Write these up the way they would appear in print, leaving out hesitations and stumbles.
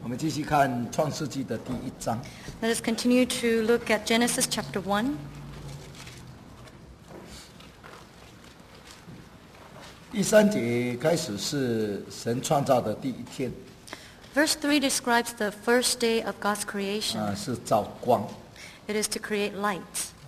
我们继续看创世纪的第1章。 Let us continue to look at Genesis chapter 1. 第3节开始是神创造的第1天， Verse 3 describes the first day of God's creation. 是造光。 It is to create light.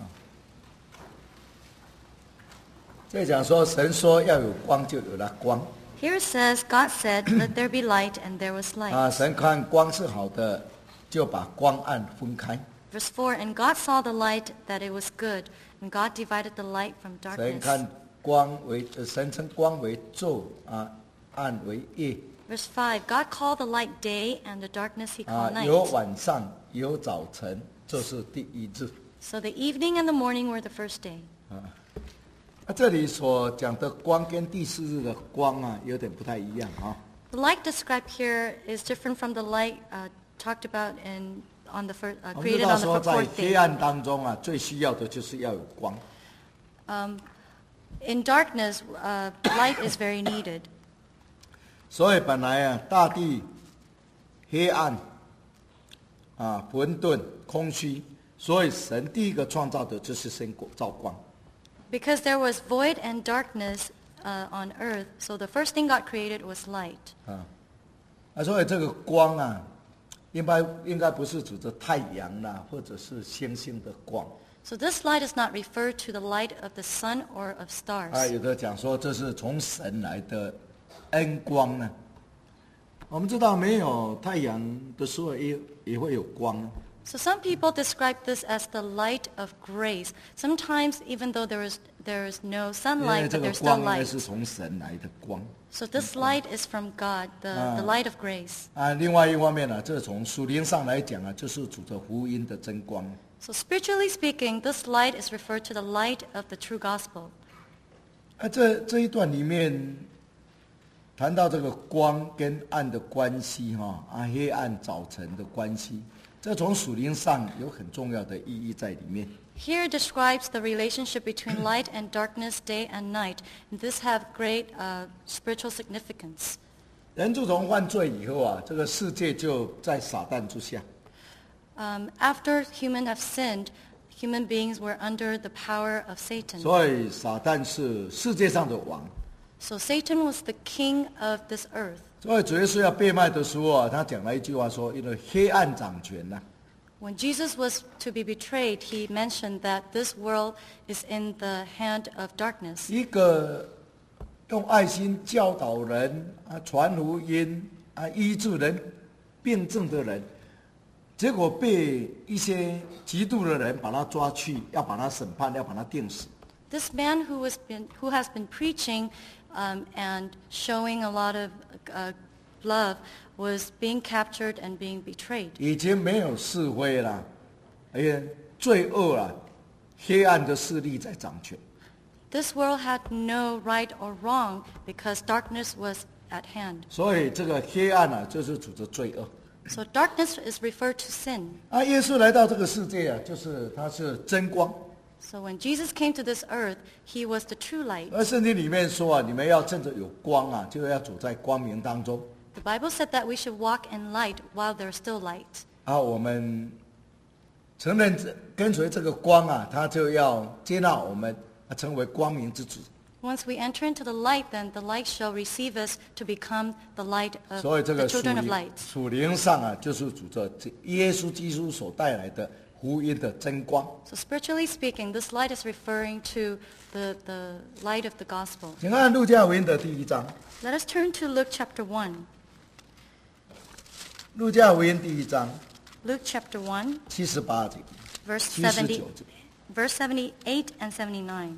这讲说神说要有光，就有了光。 Here it says, God said, let there be light, and there was light. 神看光是好的，就把光暗分开。 Verse 4, and God saw the light, that it was good, and God divided the light from 神 darkness. 看光为神称光为昼，暗为夜。 Verse 5, God called the light day, and the darkness he called 有 night. 晚上，有早晨，这是第1日。 So the evening and the morning were the first day. 这里所讲的光跟第4日的光有点不太一样啊。 The light described here is different from the light talked about on the 我们知 created 道 on the 说在 fourth 黑 day. 暗当中最需要的就是要有光。 In darkness, light is very needed. 所以本来大地黑暗混沌空虚，所以神第一个创造的就是先造光。 Because there was void and darkness on earth, so the first thing God created was light. 所以这个光应该不是指着太阳啦，或者是星星的光。 So this light is not referred to the light of the sun or of stars. 有的讲说这是从神来的恩光呢。我们知道没有太阳的时候也会有光。 So some people describe this as the light of grace. Sometimes, even though there is no 因为 sunlight, 这 but 个 there's 光 still 应该 light. 是从神来的光。 So this light is from God, the light of grace. 另外一方面这从属灵上来讲就是主着福音的真光。 So spiritually speaking, this light is referred to the light of the true gospel. 这一段里面谈到这个光跟暗的关系黑暗早晨的关系，这从属灵上有很重要的意义在里面。 Here describes the relationship between light and darkness, day and night. And this have great spiritual significance. 人自从犯罪以后这个世界就在撒旦之下。 After humans have sinned, human beings were under the power of Satan. 所以撒旦是世界上的王。 So Satan was the king of this earth. 所以主耶稣要被卖的时候他讲了一句话说：“因为黑暗掌权 When Jesus was to be betrayed, he mentioned that this world is in the hand of darkness. 一个用爱心教导人传福音医治人病症的人，结果被一些嫉妒的人把他抓去，要把他审判，要把他定死。 This man who has been preaching and showing a lot of love was being captured and being betrayed. 已经没有是非了，罪恶黑暗的势力在掌权。 This world had no right or wrong because darkness was at hand. 所以这个黑暗就是指着罪恶。 So darkness is referred to sin. 耶稣来到这个世界就是他是真光。 So when Jesus came to this earth, he was the true light. 而圣经里面说你们要趁着有光就要走在光明当中。 The Bible said that we should walk in light while there's still light. 我们承认跟随这个光他就要接纳我们成为光明之子。 Once we enter into the light, then the light shall receive us to become the light of 所以这 the 个 children of light. 属灵上就是主着耶稣基督所带来的福音的真光。 So spiritually speaking, this light is referring to the light of the gospel. 请看路加福音的第1章。 Let us turn to Luke chapter 1. 路加福音第1章 Luke chapter 1, 78节 verse 79 70, 节。 verse 78 and 79.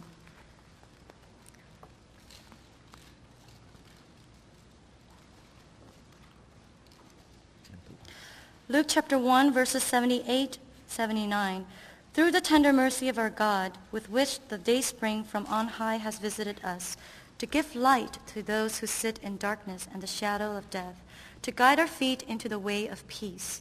Luke chapter 1, verses 78, 79. Through the tender mercy of our God, with which the dayspring from on high has visited us, to give light to those who sit in darkness and the shadow of death, to guide our feet into the way of peace.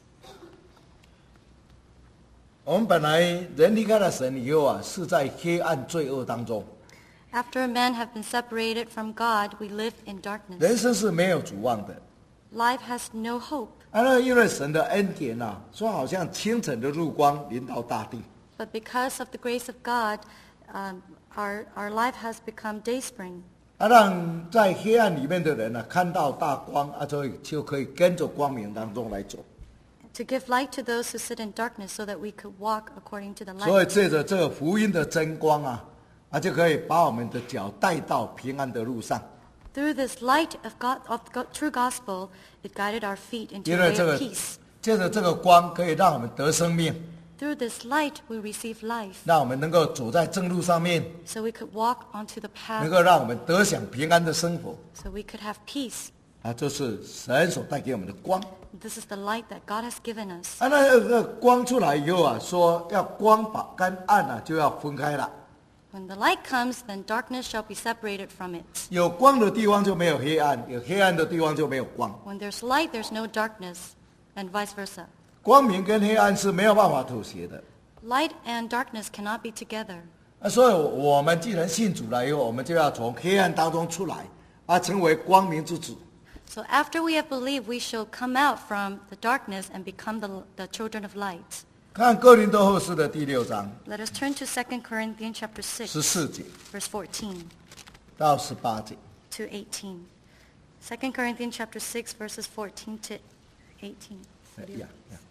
我们本来人离开了神以后是在黑暗罪恶当中。 After men have been separated from God, we live in 人 darkness. 生是没有指望的。 Life has no hope. 那因为神的恩典啊，说好像清晨的日光临到大地。 But because of the grace of God, our life has become dayspring. 让在黑暗里面的人呢、看到大光啊，所以就可以跟着光明当中来走。 To give light to those who sit in darkness so that we could walk according to the 所以 light. 借着这个福音的真光啊，就可以把我们的脚带到平安的路上。 Through this light of true gospel, it guided our feet into 因 a 为 way 这 of 个 peace. 借着这个光，可以让我们得生命， Through this light, we receive life, 让我们能够走在正路上面， so we could walk onto the 能 path, 够让我们得享平安的生活。 so we could have peace. 这是神所带给我们的光。 This is the light that God has given us. 那个光出来以后啊，说要光把跟暗啊就要分开了。 When the light comes, then darkness shall be separated from it. 有光的地方就没有黑暗，有黑暗的地方就没有光。 When there's light, there's no darkness, and vice versa. 光明跟黑暗是没有办法妥协的。 Light and darkness cannot be together. 所以我们既然信主了以后，我们就要从黑暗当中出来，成为光明之子。 So after we have believed, we shall come out from the darkness and become the children of light. 看哥林多后书的第6章 Let us turn to 2 Corinthians chapter 6, 14节 verse 14 到18节。 to 18. 2 Corinthians chapter 6, verses 14 to 18. 呀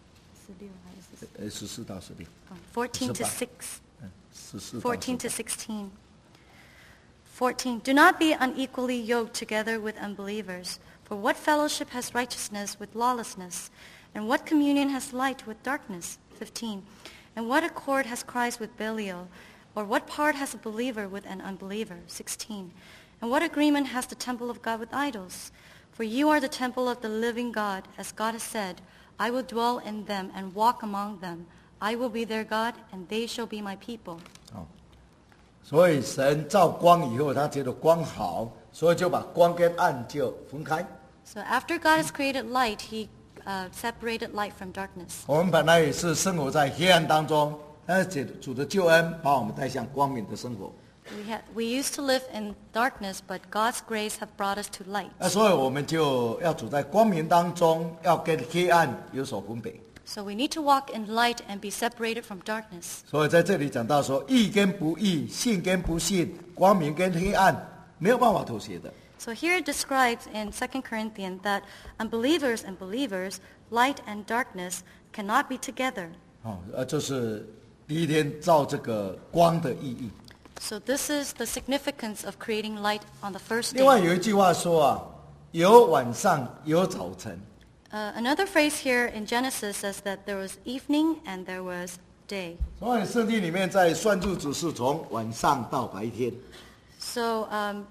14到16 14 to 6. 14 14 to 16. 14. Do not be unequally yoked together with unbelievers. For what fellowship has righteousness with lawlessness? And what communion has light with darkness? 15. And what accord has Christ with Belial? Or what part has a believer with an unbeliever? 16. And what agreement has the temple of God with idols? For you are the temple of the living God, as God has said, I will dwell in them and walk among them. I will be their God, and they shall be my people. 所以神照光以后，他觉得光好，所以就把光跟暗就分开。 So after God has created light, he separated light from darkness. 我们本来也是生活在黑暗当中，但是主的救恩把我们带向光明的生活。 We used to live in darkness, but God's grace have brought us to light. 所以我们就要走在光明当中，要跟黑暗有所分别。 So we need to walk in light and be separated from darkness. 所以在这里讲到说，义跟不义，信跟不信，光明跟黑暗，没有办法妥协的。 So here it describes in 2 Corinthians that unbelievers and believers, light and darkness, cannot be together. 这是第一天造这个光的意义。 So this is the significance of creating light on the first 另外 day. 有一句话说啊，有晚上，有早晨。 Another phrase here in Genesis says that there was evening and there was day. 所以圣经里面在算日子是从晚上到白天。 So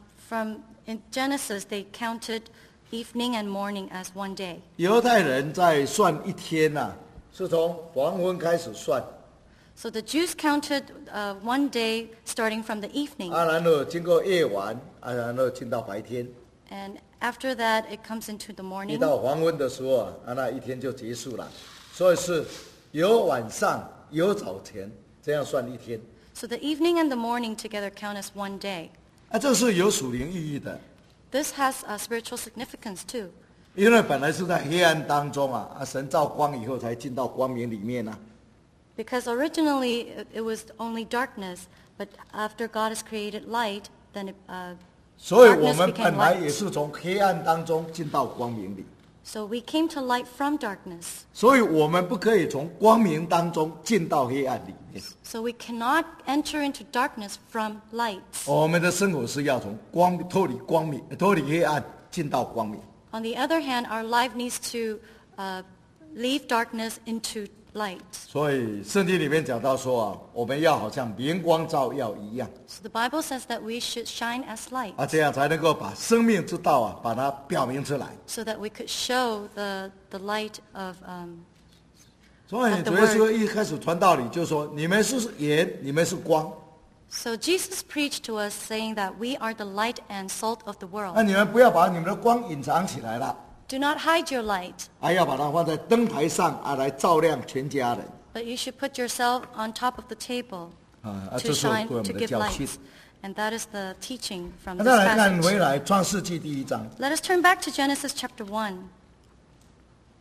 in Genesis, they counted evening and morning as one day. 犹太人在算一天呐、是从黄昏开始算， So the Jews counted one day starting from the evening. 然后经过夜晚，然后进到白天。 And after that, it comes into the 一 morning. 到黄昏的时候那一天就结束了。所以是有晚上，有早晨，这样算一天。 So the evening and the morning together count as one day. 这是有属灵意义的， This has a spiritual significance too. 因为本来是在黑暗当中神照光以后才进到光明里面 Because originally it was only darkness, but after God has created light, then 所以我 darkness 们 became 本来也 light. 是从黑暗当中进到光明里， So we came to light from darkness. 所以我们不可以从光明当中进到黑暗里面。 So we cannot enter into darkness from light. 我们的生活是要从脱离黑暗进到光明。 On the other hand, our life needs to leave darkness into light. 所以圣经里面讲到说我们要好像明光照耀一样 So the Bible says that we should shine as light, 这样才能够把生命之道把它表明出来。 so that we could show the light of 所以主耶稣一开始传道理就说：你们是盐，你们是光。 So Jesus preached to us saying that we are the light and salt of the 那 world. 你们不要把你们的光隐藏起来了， Do not hide your light, 要把它放在灯台上来照亮全家人。 but you should put yourself on top of the table 这 to 是对 shine, 我们 to 的 give 教训 light. And that is the teaching from 那 this 再来看 passage. 回来创世纪第1章， Let us turn back to Genesis chapter 1.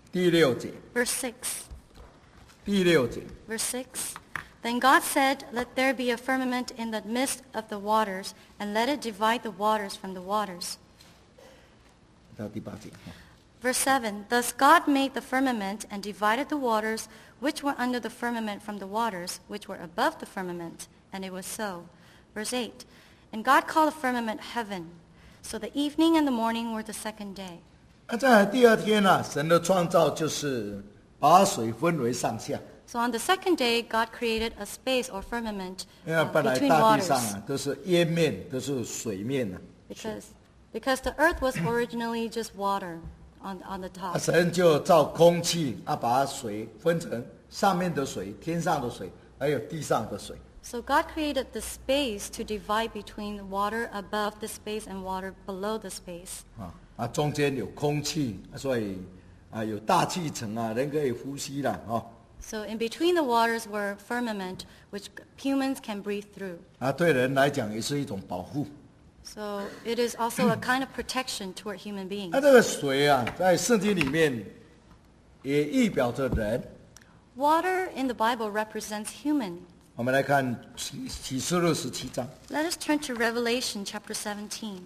第6节， verse 6. 第6节， Verse 6. Then God said, Let there be a firmament in the midst of the waters, and let it divide the waters from the waters. 到第8节。 Verse 7. Thus God made the firmament and divided the waters which were under the firmament from the waters which were above the firmament. And it was so. Verse 8. And God called the firmament heaven. So the evening and the morning were the second day. 再来第2天啊，神的创造就是把水分为上下。 So on the second day, God created a space or firmament 因为本来 between 大地 waters. 上啊都是烟面，都是水面啊。 Because the earth was originally just water on the 啊， top. 神就造空气啊，把水分成上面的水、天上的水，还有地上的水。 So God created the space to divide between the water above the space and water below the space. 中间有空气，所以有大气层啊，人可以呼吸啦。 So in between the waters were firmament, which humans can breathe through. 对人来讲也是一种保护。 So it is also a kind of protection toward human beings. 这个水啊，在圣经里面也预表着人。 Water in the Bible represents human. 我们来看启示录17章。 Let us turn to Revelation chapter 17.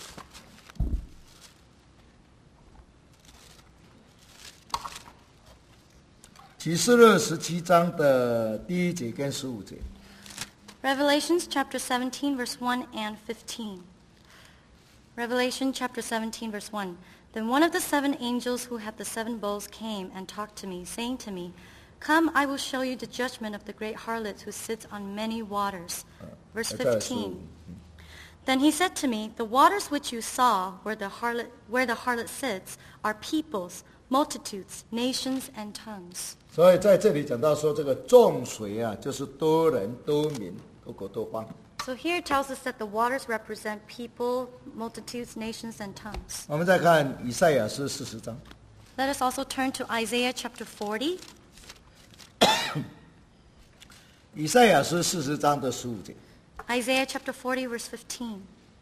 启示录17章的第1节跟15节。 Revelations chapter 17, verse 1 and 15. Revelation chapter 17, verse 1. Then one of the 7 angels who had the 7 bowls came and talked to me, saying to me, Come, I will show you the judgment of the great harlot who sits on many waters. Verse 15. Then he said to me, The waters which you saw where the harlot sits are peoples, multitudes, nations, and tongues. 所以在这里讲到说，这个众水啊，就是多人、多民、多国、多方。 So here it tells us that the waters represent people, multitudes, nations, and tongues. 我们再看以赛亚书40章。 Let us also turn to Isaiah chapter 40. 以赛亚书40章的15节。 Isaiah chapter 40, verse 15.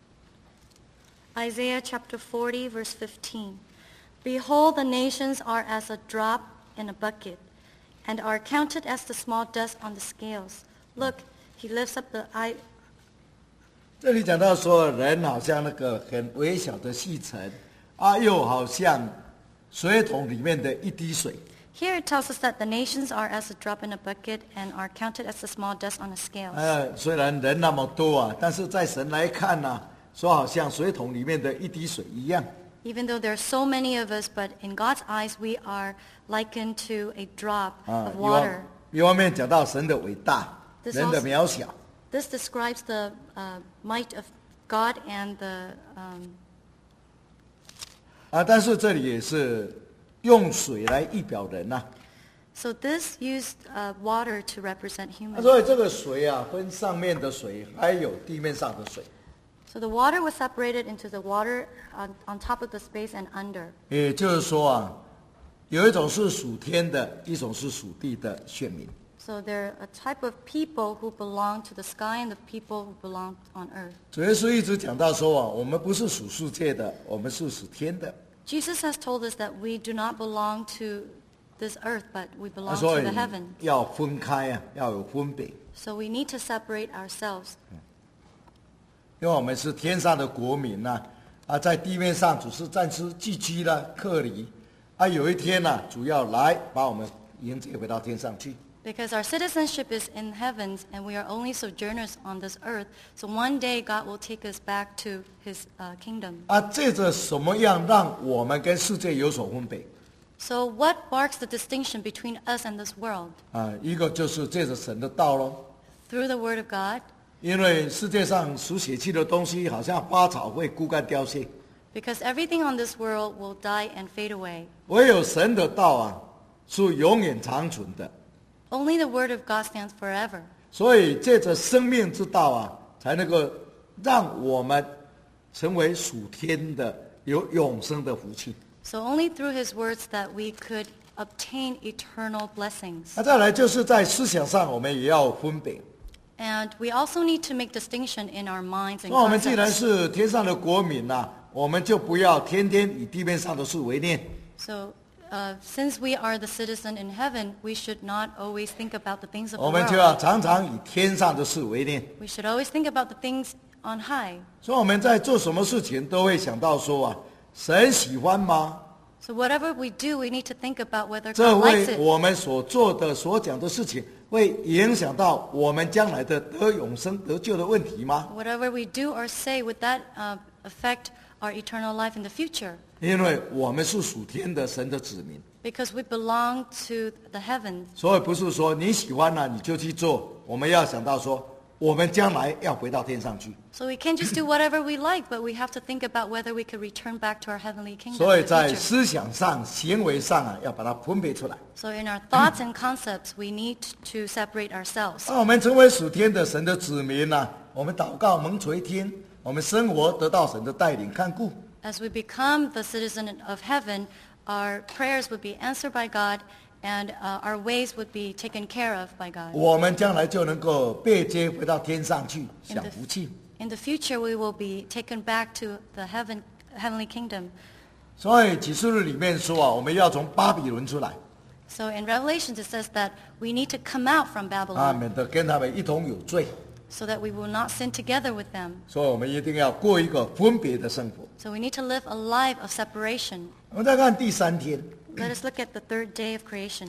Isaiah chapter 40, verse 15. Behold, the nations are as a drop in a bucket, and are counted as the small dust on the scales. Look, he lifts up the eye. 这里讲到说，人好像那个很微小的细尘又好像水桶里面的一滴水。 Here it tells us that the nations are as a drop in a bucket and are counted as the small dust on the scales. 虽然人那么多但是在神来看说好像水桶里面的一滴水一样。 Even though there are so many of us, but in God's eyes we are likened to a drop of water. 一方面讲到神的伟大， This 人的 also- 渺小。 This describes the might of God and the 但是这里也是用水来预表人 so this used water to represent humans. 所以这个水分上面的水，还有地面上的水。 So the water was separated into the water on top of the space and under. 也就是说有一种是属天的，一种是属地的选民。 So they're a type of people who belong to the sky and the people who belong on earth. 主耶稣一直讲到说我们不是属世界的，我们是属天的。 Jesus has told us that we do not belong to this earth, but we belong 所 to 以 the heaven. 要分开要有分别， So we need to separate ourselves. 因为我们是天上的国民在地面上只是暂时寄居客离有一天主要来把我们迎接回到天上去。 Because our citizenship is in heavens and we are only sojourners on this earth. So one day God will take us back to his kingdom. 借着什么样让我们跟世界有所分别？ So what marks the distinction between us and this world? 一个就是借着神的道咯。 Through the word of God. 因为世界上属血气的东西，好像花草会枯干凋谢， Because everything on this world will die and fade away. 唯有神的道是永远长存的。 Only the word of God stands forever. 所以借着生命之道才能够让我们成为属天的，有永生的福气。 So only through his words that we could obtain eternal blessings. 再来就是在思想上，我们也要分别。 And we also need to make distinction in our minds and 那我们既然 concepts. 是天上的国民我们就不要天天以地面上的事为念。 So since we are the citizen in heaven, we should not always think about the things of 我 the 们就要 world. 常常以天上的事为念。 We should always think about the things on high. 所以我们在做什么事情都会想到说神喜欢吗？ So whatever we do, we need to think about whether 这 God likes 会 it. 我们所做的、所讲的事情，会影响到我们将来的得永生、得救的问题吗？ Whatever we do or say, would that affect our eternal life in the future? 因为我们是属天的神的子民， Because we belong to the heavens. 所以不是说你喜欢了你就去做。我们要想到说，我们将来要回到天上去。 So we can't just do whatever we like, but we have to think about whether we could return back to our heavenly kingdom 所以 in the 在 future. 思想上、行为上要把它分别出来。 So in our thoughts and concepts, we need to separate ourselves. 当我们成为属天的神的子民我们祷告蒙垂听，我们生活得到神的带领看顾。 As we become the citizen of heaven, our prayers would be answered by God, and our ways would be taken care of by God. 我们将来就能够被接回到天上去，享福气。 In the future, we will be taken back to the heavenly kingdom. 所以启示录里面说我们要从巴比伦出来 So in Revelations, it says that we need to come out from Babylon 免得跟他们一同有罪。 so that we will not sin together with them. 所以我们一定要过一个分别的生活。 So we need to live a life of separation. 我们再看第3天， Let us look at the third day of creation.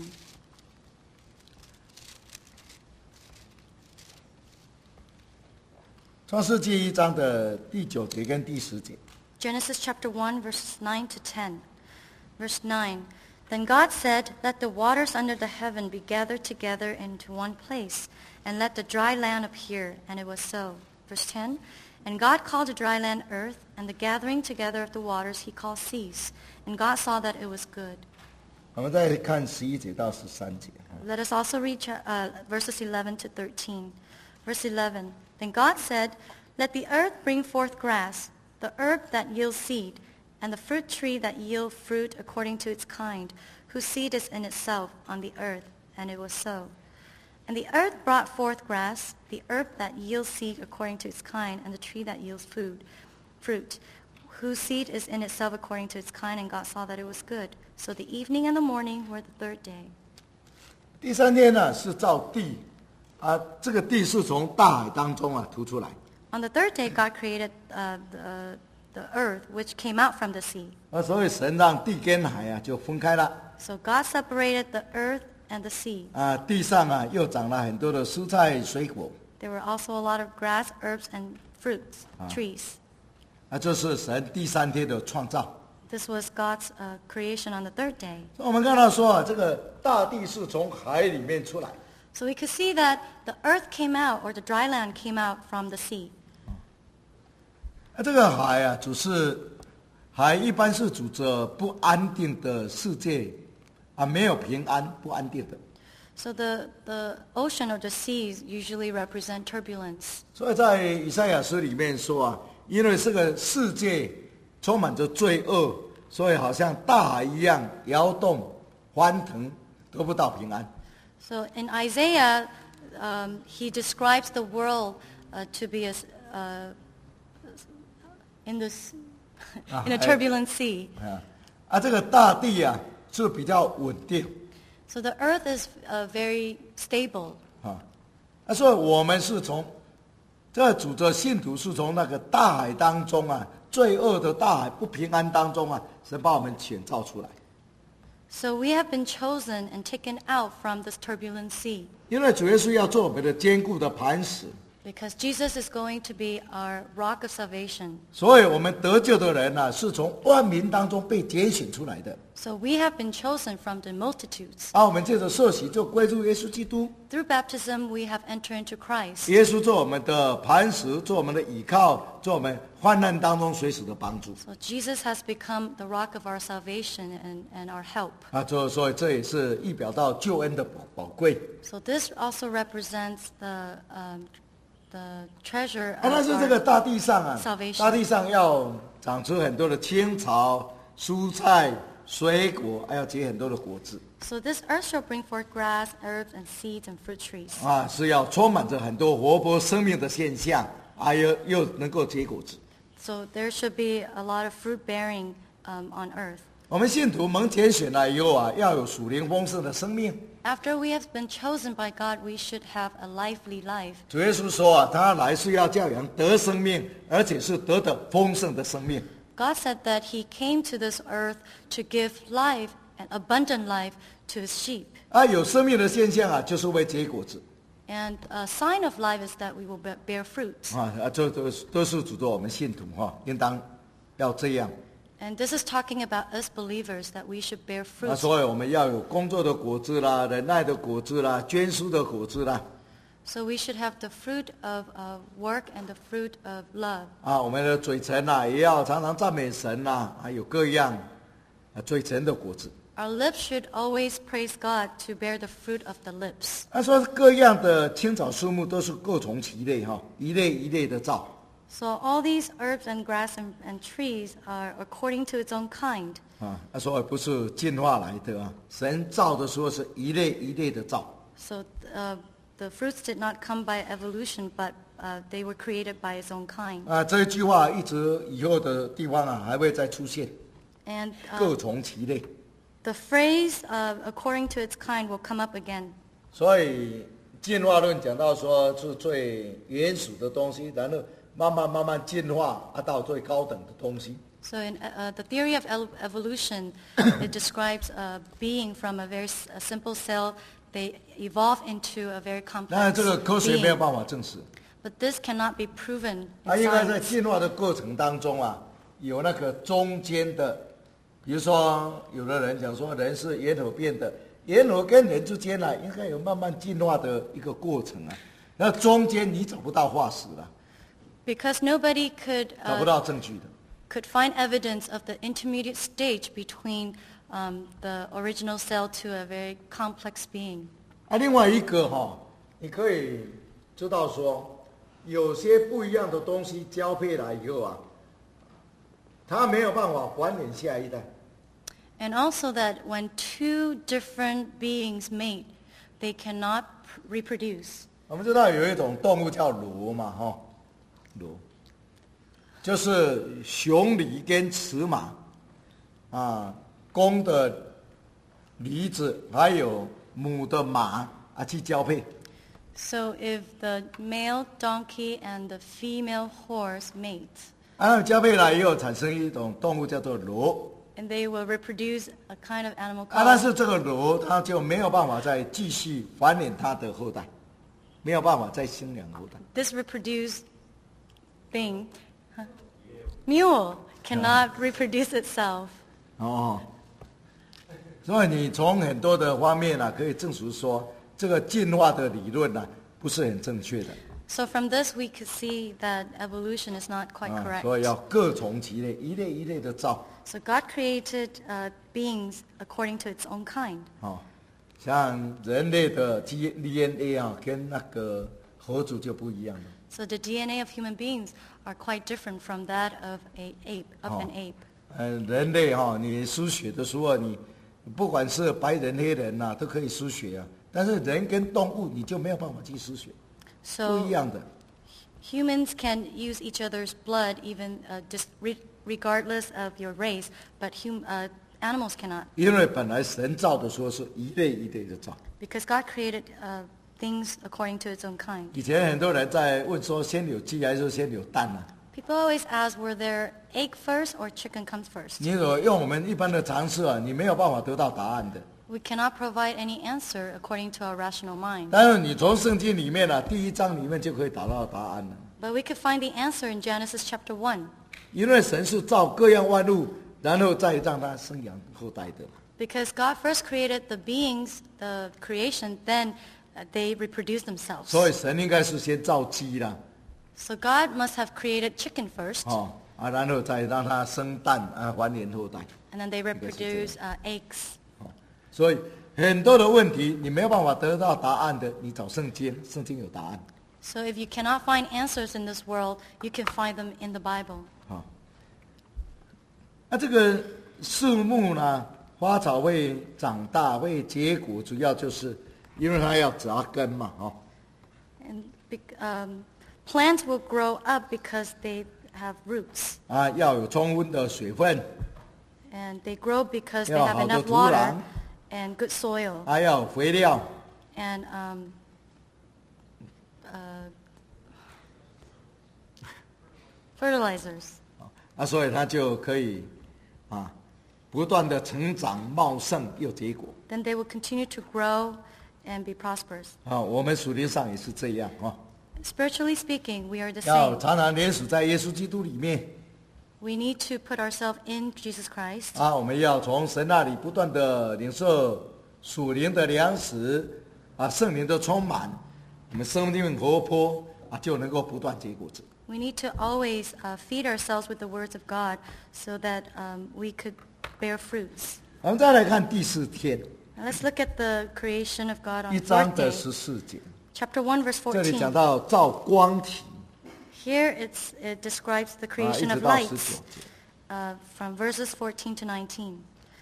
创世纪1章的第9节跟第10节。 Genesis chapter 1, verses 9 to 10. Verse 9, Then God said, Let the waters under the heaven be gathered together into one place, and let the dry land appear. And it was so. Verse 10, And God called the dry land earth, and the gathering together of the waters he called seas. And God saw that it was good. 我们再看11节到13节。 Let us also read verses 11 to 13. Verse 11, Then God said, Let the earth bring forth grass, the herb that yields seed, and the fruit tree that yield fruit according to its kind, whose seed is in itself on the earth. And it was so. And the earth brought forth grass, the herb that yields seed according to its kind, and the tree that yields fruit, whose seed is in itself according to its kind, and God saw that it was good. So the evening and the morning were the third day. 第3天是造地这个地是从大海当中突出来。 On the third day, God created the earth, which came out from the sea. 所以神让地跟海就分开了。 So God separated the earth and the sea. 地上又长了很多的蔬菜水果。 There were also a lot of grass, herbs, and fruits, trees. 这是神第3天的创造。 This was God's creation on the third day. 我们看到说这个大地是从海里面出来。 So we could see that the earth came out, or the dry land came out from the sea. 这个海海一般是指着不安定的世界没有平安不安定的。 So the ocean or the seas usually represent turbulence. 所以在以赛亚书里面说因为这个世界充满着罪恶，所以好像大海一样摇动翻腾，得不到平安。 So in Isaiah, he describes the world to be in a turbulent sea. 这个大地是比较稳定。 So the earth is very stable. 所以我们是从这主的信徒是从那个大海当中罪恶的大海不平安当中神把我们选召出来。 So we have been chosen and taken out from this turbulent sea. 因为主耶稣要做我们的坚固的磐石， Because Jesus is going to be our rock of salvation. 所以我们得救的人是从万民当中被拣选出来的。 So we have been chosen from the multitudes. 我们借着受洗就归入耶稣基督， Through baptism, we have entered into Christ. 耶稣做我们的磐石，做我们的倚靠，做我们患难当中随时的帮助。 So Jesus has become the rock of our salvation and our help. 所以这也是预表到救恩的宝贵。 So this also represents the treasure 但是这 of 个 our 大地上 salvation. 大地上要长出很多的青草、蔬菜、水果，还要结很多的果子。 So this earth shall bring forth grass, herbs, and seeds, and fruit trees. 是要充满着很多活泼生命的现象，又能够结果子。 So there should be a lot of fruit bearing on earth. 我们信徒蒙拣选了以后啊，要有属灵丰盛的生命。 After we have been chosen by God, we should have a lively life. 主耶稣说啊，他来是要教养得生命，而且是得的丰盛的生命。 God said that he came to this earth to give life, an abundant life, to his sheep. 有生命的现象啊，就是会结果子。 And a sign of life is that we will bear fruit. 这都是指着我们信徒应当要这样。 And this is talking about us believers, that we should bear fruit. 所以我们要有工作的果子啦，忍耐的果子啦，捐书的果子啦。 So we should have the fruit of work and the fruit of love. 我们的嘴唇也要常常赞美神还有各样嘴唇的果子。 Our lips should always praise God to bear the fruit of the lips. 说各样的青草树木都是各从其类一类一类的造。 So all these herbs and grass and trees are according to its own kind. 所以不是进化来的神造的时候是一类一类的造。 So the fruits did not come by evolution, but they were created by its own kind. 这一句话一直以后的地方还会再出现。 And 各从其类。 the phrase according to its kind will come up again. 所以进化论讲到说是最原始的东西，然后慢慢进化到最高等的东西。 So in the theory of evolution, it describes a being from a very simple cell. They evolve into a very complex 当然这个科学没有 being. 办法证实。 But this cannot be proven 应 in 该在 science. 进化的过程当中有那个中间的，比如说有的人讲说人是猿猴变的，猿猴跟人之间应该有慢慢进化的一个过程那中间你找不到化石了。 Because nobody could 找不到证据的。 could find evidence of the intermediate stage between the original cell to a very complex being. 另外一个你可以知道说，有些不一样的东西交配来以后它没有办法繁衍下一代。 And also that when two different beings mate, they cannot reproduce. 我们知道有一种动物叫骡嘛，骡，就是雄狸跟雌马，公的驴子还有母的马去交配。 So if the male donkey and the female horse mate, 交配了以后产生一种动物叫做骡。 and they will reproduce a kind of animal 但 called 是这个骡它就没有办法再继续繁衍它的后代，没有办法再生养后代。 this reproduced thing, mule cannot reproduce itself. 所以你从很多的方面可以证实说，这个进化的理论不是很正确的。 So from this we could see that evolution is not quite correct. 所以要各从其类，一类一类的造。 So God created beings according to its own kind. 像人类的 DNA 跟那个猴子就不一样了。 So the DNA of human beings are quite different from that of an ape. 人类你输血的时候，你不管是白人黑人都可以输血但是人跟动物你就没有办法去输血，不 So 一样的。 humans can use each other's blood even regardless of your race, but animals cannot. 因为本来神造的时候是一类一类的造。 Because God created things according to its own kind. 以前很多人在问说，先有鸡还是先有蛋 People always ask, were there egg first or chicken comes first? 你如果用我们一般的常识你没有办法得到答案的。 We cannot provide any answer according to our rational mind. 但是你从圣经里面第一章里面就可以找到答案了。 But we could find the answer in Genesis chapter 1. 因为神是造各样万物，然后再让它生养后代的。 Because God first created the beings, the creation, then they reproduce themselves. 所以神应该是先造鸡啦。 So God must have created chicken first. 然后再让它生蛋繁衍后代。 And then they reproduce eggs. 所以很多的问题你没有办法得到答案的，你找圣经，圣经有答案。 So if you cannot find answers in this world, you can find them in the Bible. 这个树木呢，花草会长大，会结果，主要就是因为它要扎根嘛 And plants will grow up because they have roots. 要有充分的水分。 And they grow because they 要 have 好的 enough 土 water 壤， and good soil 还要有肥料， and fertilizers. 所以它就可以不断的成长茂盛又结果。 Then they will continue to grow and be prosperous. 我们属灵上也是这样 Spiritually speaking, we are the 要 same. 常常联属在耶稣基督里面 We need to put ourselves in Jesus Christ. 我们要从神那里不断的领受属灵的粮食圣灵的充满，我们生命活泼就能够不断结果子。 We need to always feed ourselves with the words of God so that we could bear fruits. 我们再来看第4天 Now let's look at the creation of God on 1 the 章 fourth 的 day. 14节， Chapter 1, verse 这里讲 14. 到造光体 Here it describes the 一 creation 直 of 到19 lights 节。 from verses 14 to 19.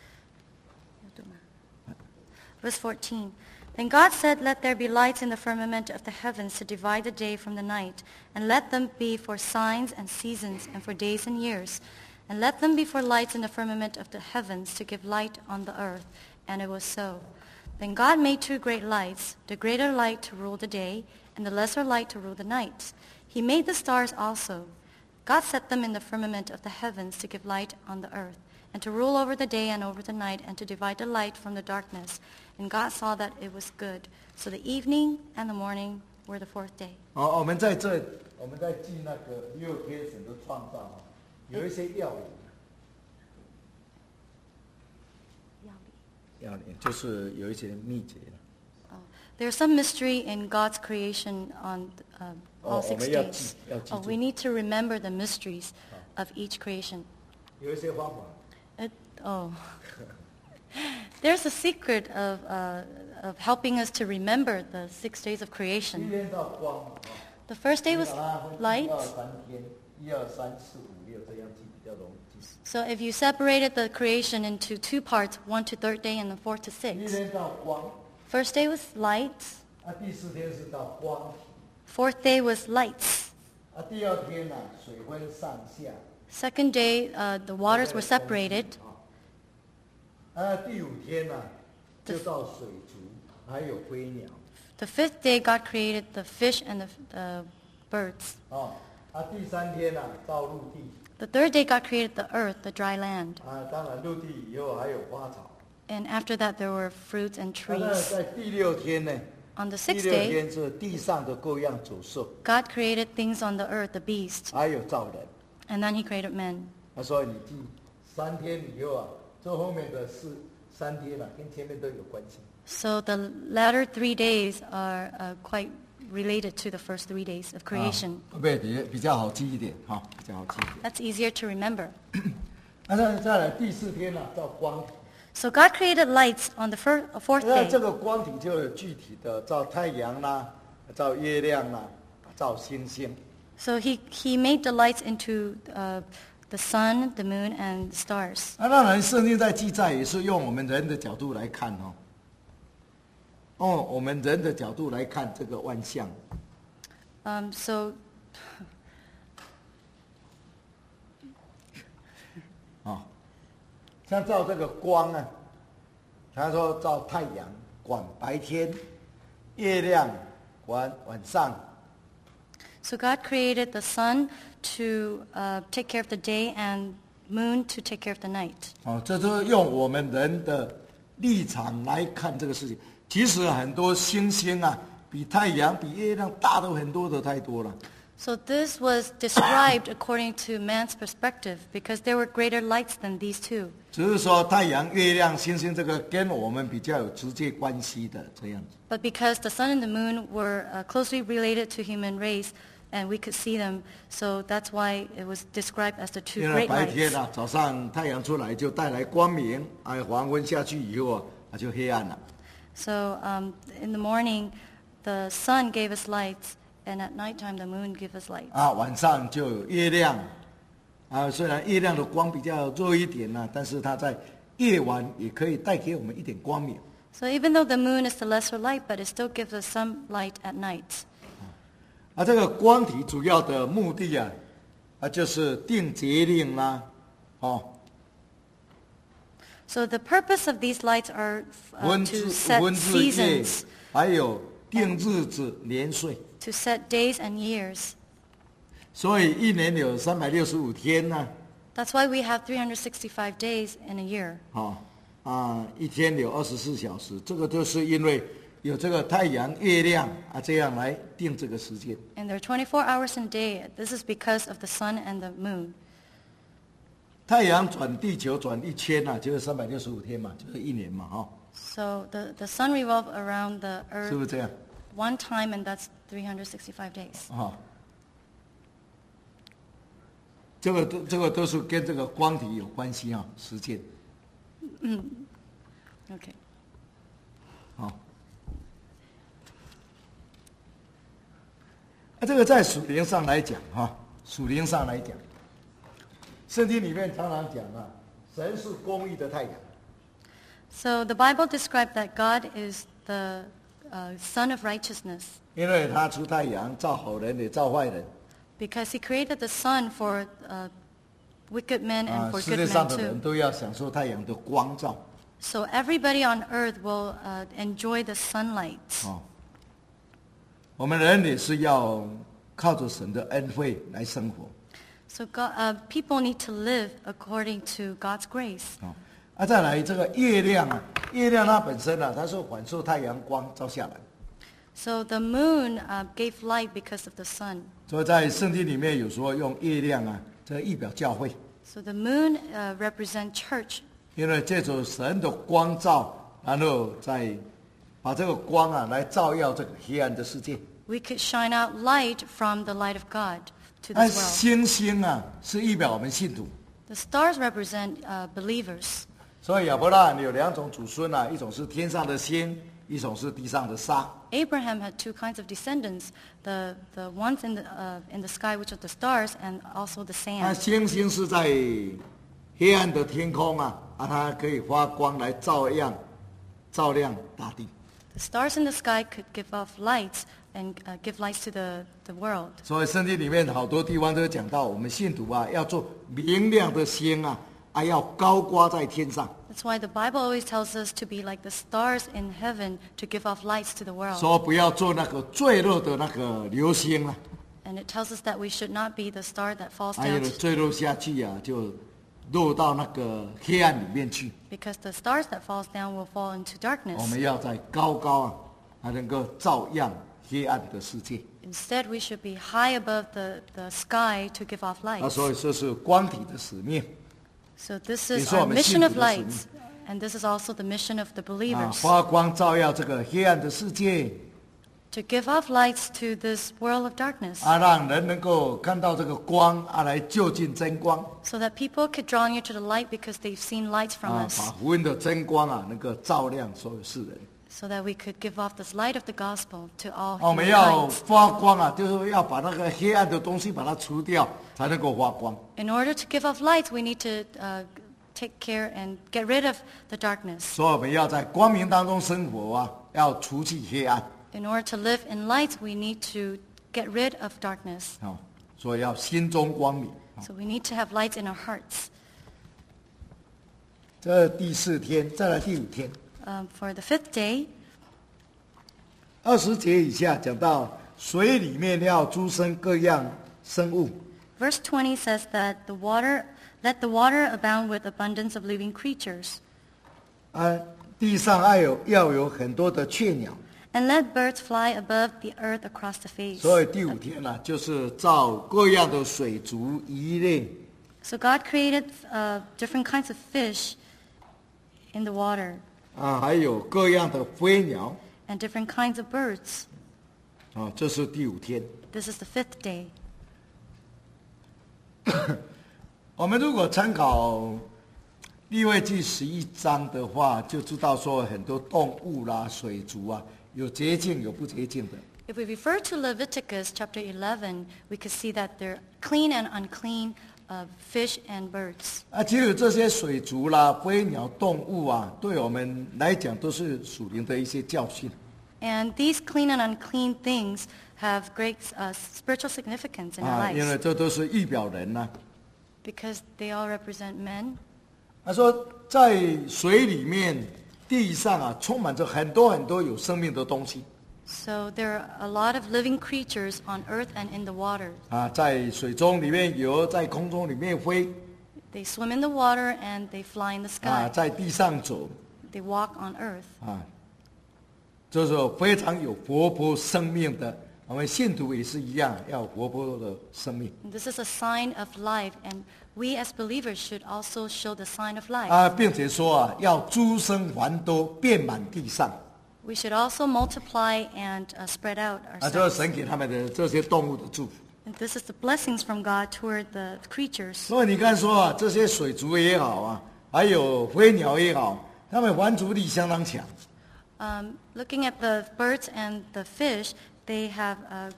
Verse 14. Then God said, "Let there be lights in the firmament of the heavens to divide the day from the night, and let them be for signs and seasons and for days and years. And let them be for lights in the firmament of the heavens to give light on the earth." And it was so. Then God made 2 great lights, the greater light to rule the day, and the lesser light to rule the night. He made the stars also. God set them in the firmament of the heavens to give light on the earth, and to rule over the day and over the night, and to divide the light from the darkness. And God saw that it was good. So the evening and the morning were the 4th day. 我们在记那个6天神的创造有一些要领，就是有一些秘诀。 There's some mystery in God's creation on all 6 我们要 days. 记住 We need to remember the mysteries of each creation. 有一些方法。 There's a secret of helping us to remember the 6 days of 第一 creation. 天造光 The first day was 1、 light. 2、3天，1、2、3、4、5、6这样记比较容易记。 So if you separated the creation into 2 parts, 1 to 3rd day and the 4th to 第一 6th. 天造光， First day was light. 第4天是造光体， 4th day was lights. 第2天水分上下。 Second day, the waters were separated. 第5天就造水族，还有飞鸟。 The 5th day, God created the fish and the birds. 第3天造陆地。 The 3rd day, God created the earth, the dry land. 当然陆地以后还有花草。 And after that, there were fruits and 那 trees. 在第6天呢？ On the 第 6th 6 day, 天是地上的各样走兽， God created things on the earth, the beast, 还有造人。 and then he created men. 所以你记3天以后这后面的3天跟前面都有关系。 So the latter 3 days are quite related to the first 3 days of creation. 比较好记一点比较好记一点。 That's easier to remember. 再来第4天造光体， So God created lights on the 4th 那 day. 这个光体就有具体的造太阳造月亮造星星。 So he made the lights into the sun, the moon, and the stars. 当然，圣经在记载也是用我们人的角度来看我们人的角度来看这个万象。 So 像照这个光他说照太阳管白天，月亮管晚上。 So God created the sun to take care of the day and moon to take care of the night. 这都用我们人的立场来看这个事情。其实很多星星比太阳、比月亮大的很多的太多了。 So this was described according to man's perspective because there were greater lights than these 2. 只是说太阳、月亮、星星这个跟我们比较有直接关系的这样子。 But because the sun and the moon were closely related to human race and we could see them, so that's why it was described as the 2 因为 great 白天 lights. 早上太阳出来就带来光明，黄昏下去以后就黑暗了。 So in the morning, the sun gave us lights, and at nighttime, the moon gave us lights. 晚上就有月亮，虽然月亮的光比较弱一点但是它在夜晚也可以带给我们一点光明。 So even though the moon is the lesser light, but it still gives us some light at night. 这个光体主要的目的就是定节令 So the purpose of these lights are 分 to 日 set 分日夜， seasons, 还有定日子年岁。 to set days and years. 所以一年有365天呢、 That's why we have 365 days in a year. 一天有24小时，这个就是因为有这个太阳、月亮这样来定这个时间。 And there are 24 hours in a day. This is because of the sun and the moon. 太阳转地球转一圈就是365天嘛，就是一年嘛， So the sun revolves around the 是不 earth 是这样？ one time, and that's 365 days. 这个都是跟这个光体有关系时间。 Okay. 这个在属灵上来讲属灵上来讲，圣经里面常常讲神是公义的太阳。 So the Bible describes that God is the Son of righteousness 因为他出太阳造好人也造坏人， because He created the sun for wicked men and for 世 good 界上 men 的人 too. 都要享受太阳的光照。 So everybody on earth will enjoy the sunlight. 我们人也是要靠着神的恩惠来生活。 So people need to live according to God's grace. 再来这个月亮月亮它本身它是反射太阳光照下来。 So the moon gave light because of the sun. 所以在圣经里面有时候用月亮这个预表教会， So the moon represents church 因为借着神的光照，然后再把这个光来照耀这个黑暗的世界。 we could shine out light from the light of God to this world. 星星是预表我们信徒。 The stars represent believers. 所以亚伯拉罕有2种祖孙一种是天上的星，一种是地上的沙。 Abraham had two kinds of descendants, the ones in the sky, which are the stars, and also the 那 sand. 星星是在黑暗的天空它可以发光来照亮大地。 The stars in the sky could give off lights and give lights to the world. 所以圣经里面好多地方都讲到，我们信徒要做明亮的星要高挂在天上。 That's why the Bible always tells us to be like the stars in heaven to give off lights to the world. 说不要做那个坠落的那个流星 And it tells us that we should not be the star that falls 还有 down 坠落下去就落到那个黑暗里面去。 because the stars that falls down will fall into 我 darkness. 们要在高高还能够照亮黑暗的世界。 Instead, we should be high above the sky to give off 所 lights. 以这是光体的使命 So this 也 is 是我 our 们 mission 信徒 of 的使命。 lights. And this is also the mission of the believers. 发光照耀这个黑暗的世界 To give off lights to this world of darkness. 让人能够看到这个光来就近真光 So that people could draw near to the light because they've seen lights from 把 us. 福音的真光能够照亮所有世人。 So that we could give off this light of the gospel to all 我们要 humankind. 发光就是要把那个黑暗的东西把它除掉，才能够发光。 In order to give off lights, we need to take care and get rid of the darkness. 所以我们要在光明当中生活要除去黑暗。 In order to live in light, we need to get rid of darkness. 所以要心中光明。 So we need to have lights in our hearts. 这第4天，再来第5天。 For the 5th day, 20节以下讲到水里面要诸生各样生物。 verse 20 says that let the water abound with abundance of living creatures, 地上要有很多的雀鸟。 and let birds fly above the earth across the face. 所以第5天就是造各样的水族鱼类。 So God created different kinds of fish in the water 还有各样的飞鸟。 and different kinds of birds. 这是第5天。 This is the 5th day. 我们如果参考利未记11章的话，就知道说很多动物水族有洁净有不洁净的。 If we refer to Leviticus chapter 11, we could see that they're clean and unclean fish and birds. 其实这些水族飞鸟动物对我们来讲都是属灵的一些教训。 And these clean and unclean things have great spiritual significance in our 因为 lives 这都是预表人 because they all represent men. 他说在水里面、地上啊，充满着很多很多有生命的东西。 So there are a lot of living creatures on earth and in the water. 啊，在水中里面游，在空中里面飞， They swim in the water and they fly in the 啊， sky. 在地上走， They walk on earth. 啊，就是非常有活泼生命的。我们信徒也是一样，要有活泼的生命。 And this is a sign of life, and we as believers should also show the sign of life. 啊，并且说啊，要诸生繁多，遍满地上。 We should also multiply and spread out 啊，这 ourselves. 是神给他们的这些动物的祝福。 And this is the blessings from God toward the creatures. 所以你看说啊，这些水族也好啊，还有飞鸟也好，它们繁殖力相当强。 Looking at the birds and the fish, they have a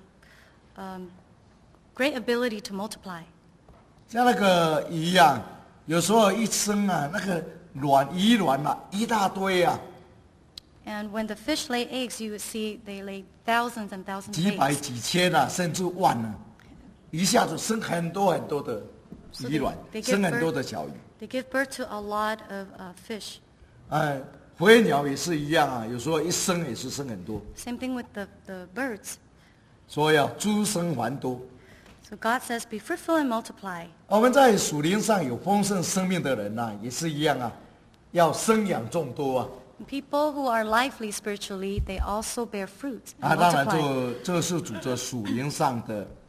great ability to multiply. 像那个鱼啊，有时候一生啊，那个鱼卵啊，一大堆啊， And when the fish lay eggs, you would see they lay thousands and thousands of 几百 eggs. 几千啊，甚至万啊，一下子生很多很多的 So 鱼卵， they 生 give 很多 birth, 的小鱼。 they give birth to a lot of fish. 哎，飞鸟也是一样啊，有时候一生也是生很多， Same thing with the birds. 所以要诸生繁多。 So God says, be fruitful and multiply. 我们在属灵上有丰盛生命的人呐、也是一样啊，要生养众多啊。 And people who are lively spiritually, they also bear fruit 啊， and 当然 multiply. 这是主着属灵上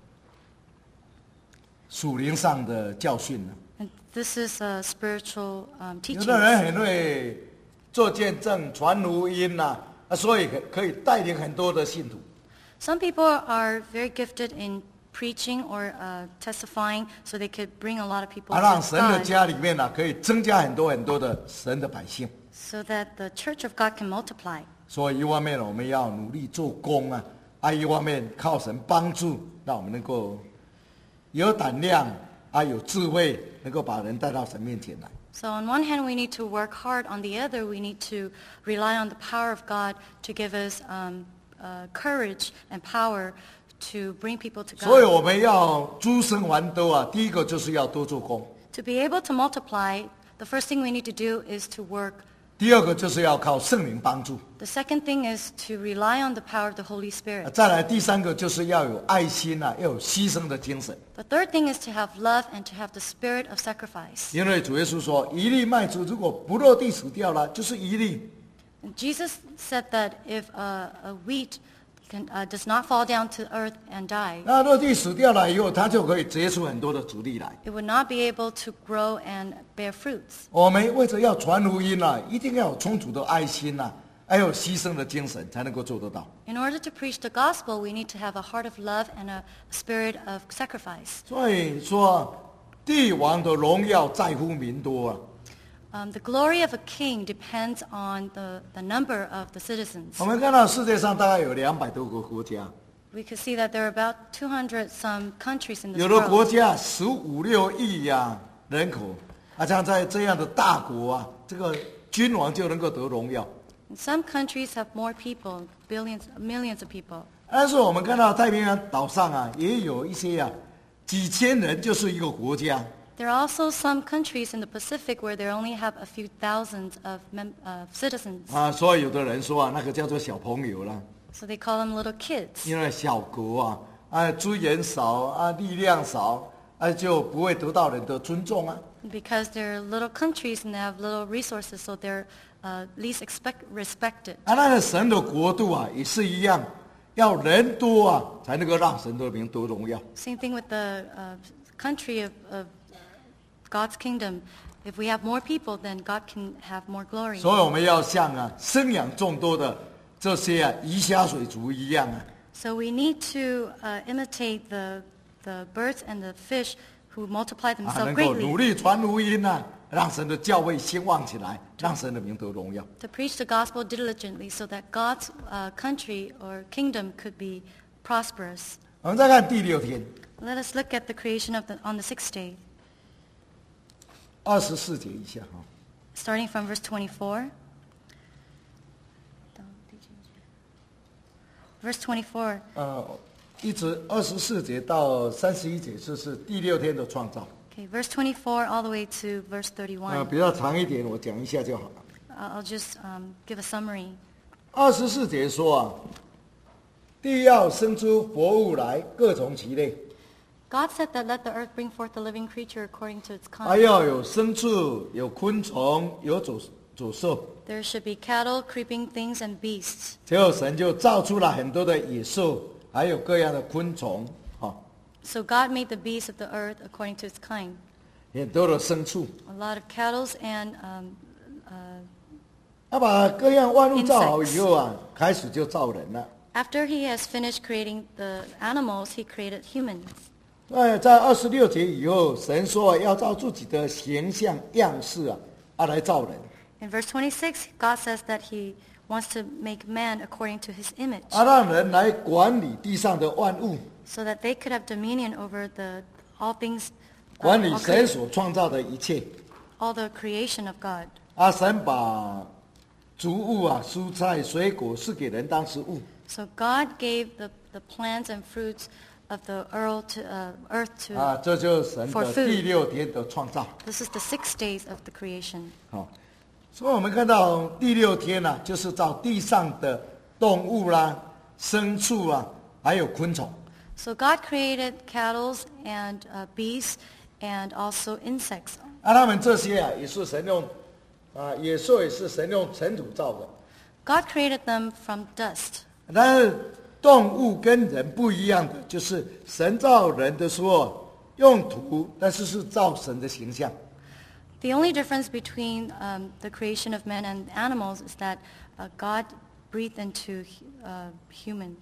的教训了、 And this is a spiritual 有 teaching. 的人很会做见证、传福音呐、所以可以带领很多的信徒。 Some people are very gifted in preaching or testifying, so they could bring a lot of people 让 to 神的 God, 家里面可以增加很多很多的神的百姓。 so that the church of God can multiply. 所以一方面我们要努力做工啊，一方面靠神帮助，让我们能够有胆量有智慧，能够把人带到神面前来。 So on one hand, we need to work hard. On the other, we need to rely on the power of God to give us courage and power to bring people to 所以 God. 我们要诸生繁多啊，第一个就是要多做工， To be able to multiply, the first thing we need to do is to work. 第二个就是要靠圣灵帮助， The second thing is to rely on the power of the Holy Spirit. 再来第三个就是要有爱心要有牺牲的精神。 The third thing is to have love and to have the spirit of sacrifice. 因为主耶稣说，一粒麦子如果不落地死掉了，就是一粒； And Jesus said that if a wheat does not fall down to earth and die, 那落地死掉了以后，它就可以结出很多的子粒来。 it would not be able to grow and bear fruits. 我们为着要传福音一定要有充足的爱心还有牺牲的精神，才能够做得到。 In order to preach the gospel, we need to have a heart of love and a spirit of sacrifice. 所以说，帝王的荣耀在乎民多 The glory of a king depends on the number of the citizens. 我们看到世界上大概有200多个国家， We could see that there are about 200 some countries in this 有的国 world. 家15、16亿人口，像在这样的大国这个君王就能够得荣耀。 And some countries have more people, millions of people. 但是我们看到太平洋岛上也有一些几千人就是一个国家。 There are also some countries in the Pacific where they only have a few thousands of citizens. 所以有的人说那个叫做小朋友啦， So they call them little kids. 因为小国资源少力量少就不会得到人的尊重 Because they're little countries and they have little resources, so they're least respected. 那个神的国度也是一样，要人多才能够让神的名得荣耀。 Same thing with the country of God's kingdom. If we have more people, then God can have more glory. 所以我们要像生养众多的这些鱼虾水族一样 So we need to imitate the birds and the fish who multiply 能 themselves 够努 greatly 力传福音让神的教会兴旺起来，让神的名得荣耀。 to preach the gospel diligently so that God's country or kingdom could be prosperous. 我们再看第6天 Let us look at the creation on the sixth day, 24节以下 starting from verse 24. Verse 24. 一直24节到31节，这是第6天的创造。 Okay, verse 24 all the way to verse 31. 比较长一点，我讲一下就好了。 I'll just give a summary. 24节说啊，地要生出活物来，各从其类， God said that let the earth bring forth a living creature according to its 还 kind. 要有牲畜，有昆虫，有走兽。 There should be cattle, creeping things, and beasts. 结果神就造出了很多的野兽，还有各样的昆虫， So God made the beasts of the earth according to its kind. 很多的牲畜。 A lot of cattle and 他把各样万物造好以后啊，开始就造人了。 after he has finished creating the animals, he created humans. 在26节以后，神说要照自己的形象样式来造人。 In verse 26, God says that he wants to make man according to his image, 让人来管理地上的万物， so that they could have dominion over all things, 管理神所创造的一切。 all the creation of God. 神把植物蔬菜、水果是给人当食物。 So God gave the plants and fruits of the earth to 这就是神 for 的 food. 第6天的创造。 This is the 6 days of the creation. 所以我们看到第6天就是造地上的动物啦、牲畜还有昆虫。 So God created cattle and beasts and also insects. 他们这些也是神用野兽也是神用尘土造的。 God created them from dust. 但是动物跟人不一样的，就是神造人的时候用土，但是是造神的形象。 The only difference between the creation of men and animals is that God breathed into humans.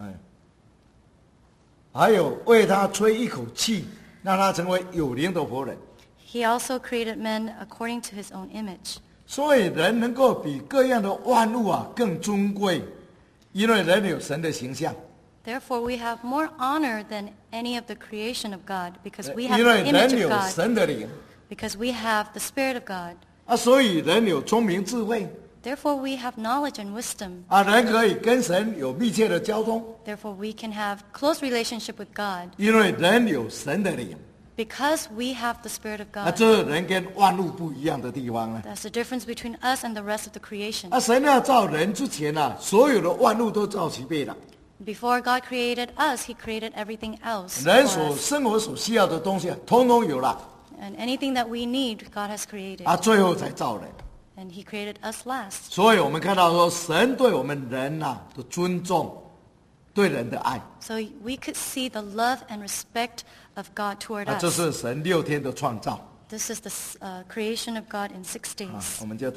还有为他吹一口气，让他成为有灵的活人。 He also created men according to his own image. 所以人能够比各样的万物更尊贵，因为人有神的形象。 Therefore, we have more honor than any of the creation of God because we 因 have 为 the 人 image 有 of God, 神的灵 because we have the Spirit of God. 所以人有聪明智慧 Therefore, we have knowledge and wisdom. 人可以跟神有密切的交通， Therefore, we can have close relationship with God 因为人有神的灵 because we have the Spirit of God. 这是人跟万物不一样的地方 That's the difference between us and the rest of the creation. 神要造人之前所有的万物都造齐备了， Before God created us, He created everything else 人 for 所 us. 生活所需要的东西通通有了， And anything that we need, God has created. 最后才造人。 And He created us last. 所以我们看到说，神对我们人的尊重，对人的爱， So we could see the love and respect of God toward 这 us. 是神6天的创造。 This is the creation of God in 6 days. 我们就